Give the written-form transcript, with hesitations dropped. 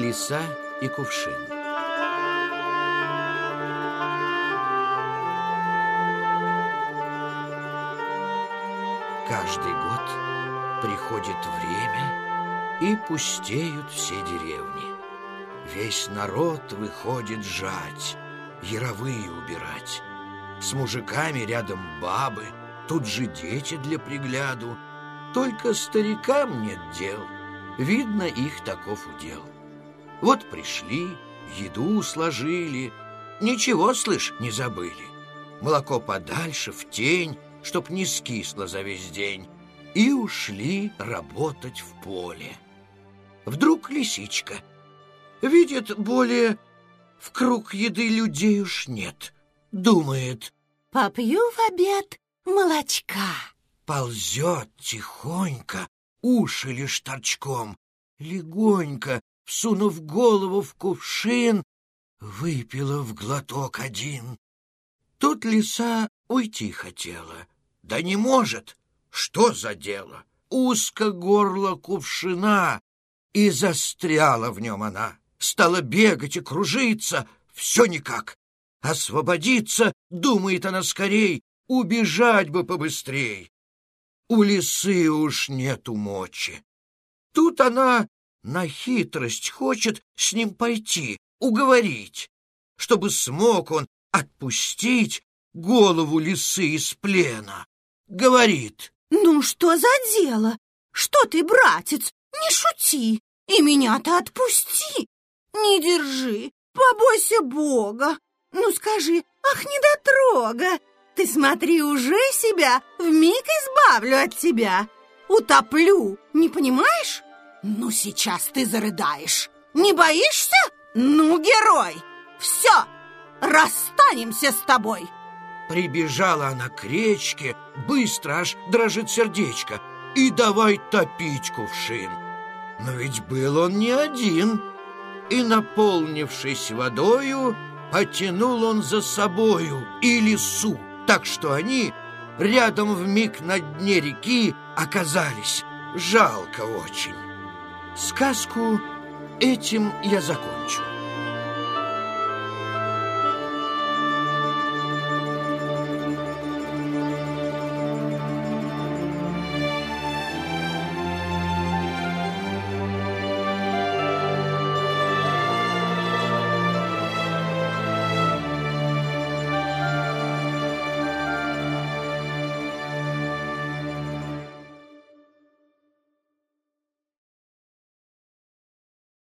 Лиса и кувшин. Каждый год приходит время, и пустеют все деревни. Весь народ выходит жать, яровые убирать. С мужиками рядом бабы, тут же дети для пригляду. Только старикам нет дел, видно, их таков удел. Вот пришли, еду сложили, ничего, слышь, не забыли. Молоко подальше, в тень, чтоб не скисло за весь день, и ушли работать в поле. Вдруг лисичка видит, более в круг еды людей уж нет. Думает: попью в обед молочка. Ползет тихонько, уши лишь торчком, легонько, всунув голову в кувшин, выпила в глоток один. Тут лиса уйти хотела, да не может. Что за дело? Узко горло кувшина, и застряла в нем она. Стала бегать и кружиться, все никак. Освободиться, думает она скорей, убежать бы побыстрей. У лисы уж нету мочи. Тут она на хитрость хочет с ним пойти, уговорить, чтобы смог он отпустить голову лисы из плена. Говорит: ну что за дело? Что ты, братец, не шути, и меня-то отпусти. Не держи, побойся Бога. Ну скажи, ах, недотрога, ты смотри, уже себя вмиг избавлю от тебя. Утоплю, не понимаешь? Ну сейчас ты зарыдаешь. Не боишься? Ну, герой, все, расстанемся с тобой. Прибежала она к речке, быстро аж дрожит сердечко, и давай топить кувшин. Но ведь был он не один, и, наполнившись водою, потянул он за собою и лису, так что они рядом вмиг на дне реки оказались. Жалко очень. Сказку этим я закончу.